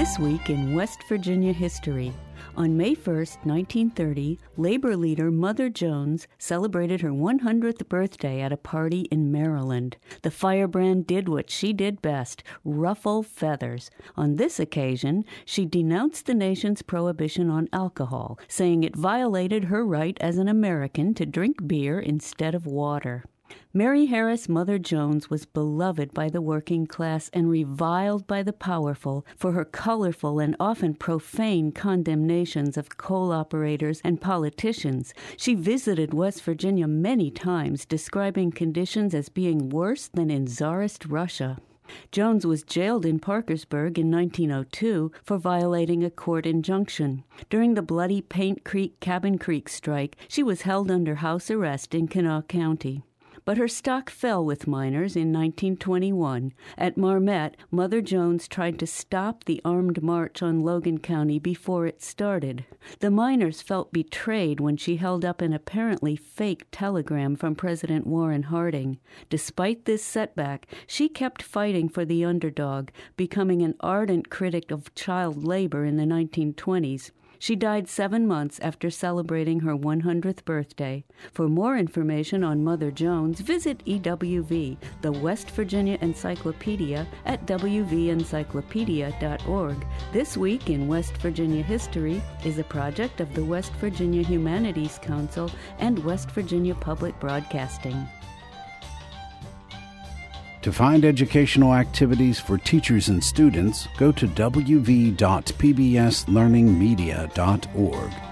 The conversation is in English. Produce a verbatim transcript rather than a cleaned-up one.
This week in West Virginia history. On May first, nineteen thirty, labor leader Mother Jones celebrated her one hundredth birthday at a party in Maryland. The firebrand did what she did best, ruffle feathers. On this occasion, she denounced the nation's prohibition on alcohol, saying it violated her right as an American to drink beer instead of water. Mary Harris Mother Jones was beloved by the working class and reviled by the powerful for her colorful and often profane condemnations of coal operators and politicians. She visited West Virginia many times, describing conditions as being worse than in Tsarist Russia. Jones was jailed in Parkersburg in nineteen oh two for violating a court injunction. During the bloody Paint Creek Cabin Creek strike, she was held under house arrest in Kanawha County. But her stock fell with miners in nineteen twenty-one. At Marmet, Mother Jones tried to stop the armed march on Logan County before it started. The miners felt betrayed when she held up an apparently fake telegram from President Warren Harding. Despite this setback, she kept fighting for the underdog, becoming an ardent critic of child labor in the nineteen twenties. She died seven months after celebrating her one hundredth birthday. For more information on Mother Jones, visit E W V, the West Virginia Encyclopedia, at w v encyclopedia dot org. This Week in West Virginia History is a project of the West Virginia Humanities Council and West Virginia Public Broadcasting. To find educational activities for teachers and students, go to w v dot p b s learning media dot org.